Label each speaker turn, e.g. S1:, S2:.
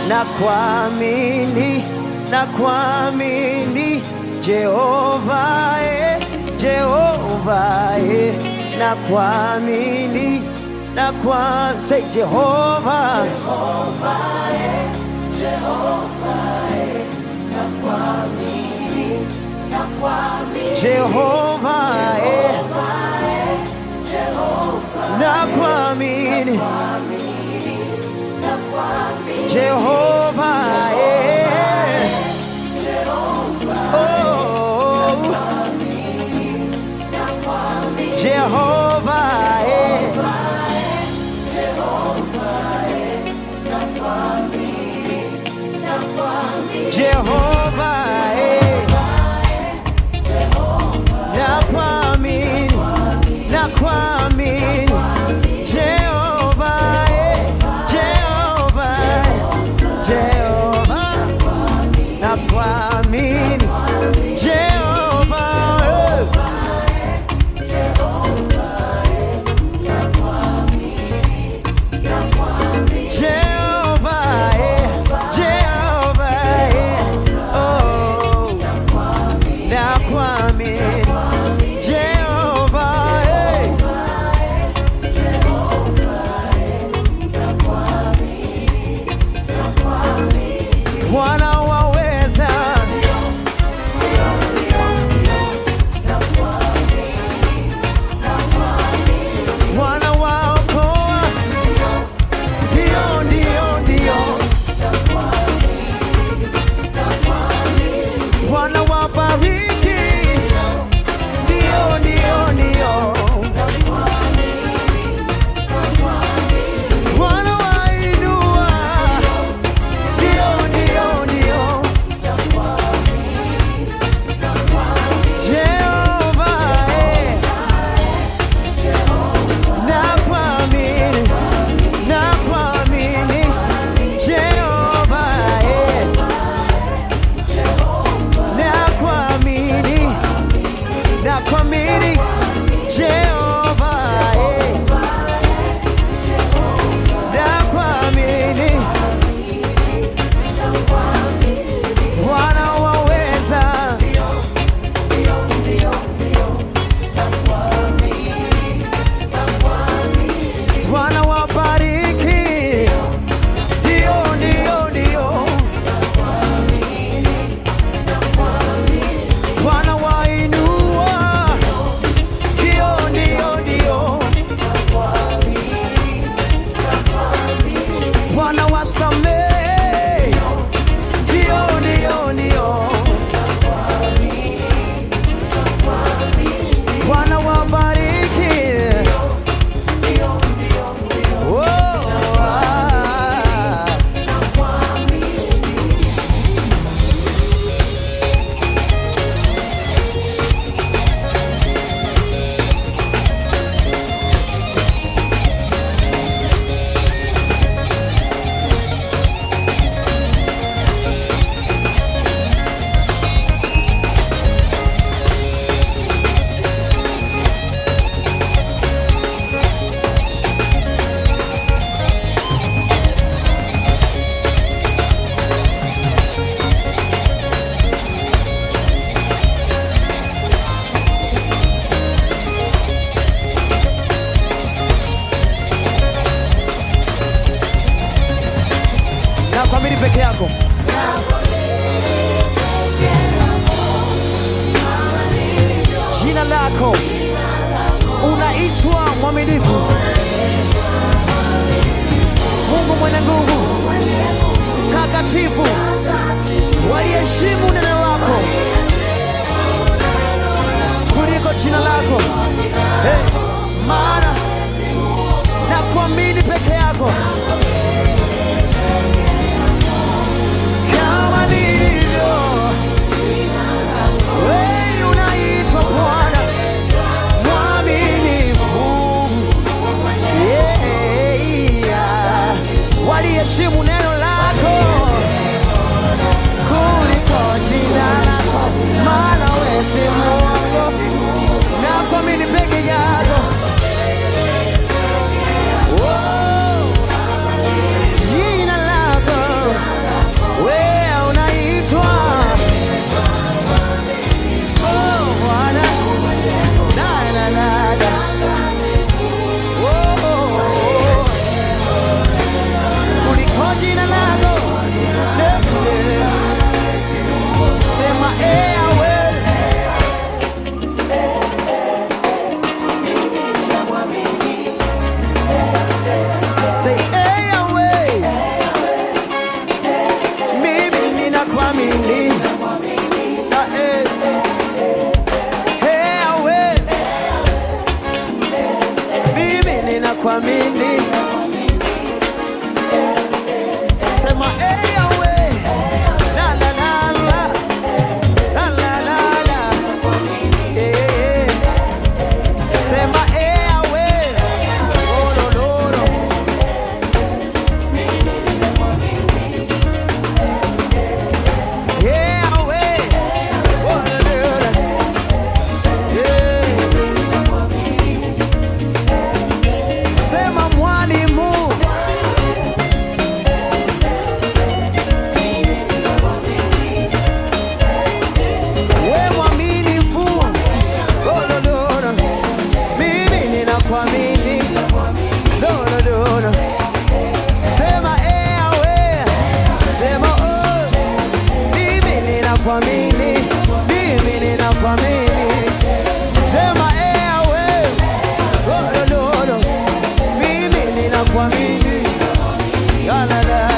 S1: nakuamini Jehova, Jehova, nakuamini, say Jehova,
S2: Jehova, Jehova, nakuamini,
S1: Jehova, nakuamini, Jehova, Jehovah, Jehovah, nakuamini, Jehovah, Jehovah, Jehovah, nakuamini, Jehovah, Bwana waweza, Bwana waokoa, ndio, ndio, ndio, Bwana wabariki, ndio, ndio, ndio, Bwana wainua, ndio, ndio, ndio, Jehovah, nakuamini, nakuamini, Jehovah, nakuamini, nakuamini, Jehovah, nakuamini, Bwana waweza, Bwana wabariki, ndio, ndio, ndio, Bwana wainua, ndio, ndio, ndio, Bwana wasamehe, ndio, ndio, ndio, Bwana wabariki, oh, nakuamini peke yako, jina lako unaitwa mwaminifu, Mungu mwenye nguvu, takatifu, waliheshimu neno lako kuliko jina lako, maana nakuamini peke yako, kama nilivyo wewe unaitwa Bwana mwaminifu, waliheshimu neno lako kuliko jina lako, maana wewe si mwongo, nakuamini peke yako, jina lako ninakuamini. Sema Yahweh, la la la la, la la la la, sema Yahweh, oh no no no, Yahweh, oh no no no, sema mwalimu. La la la.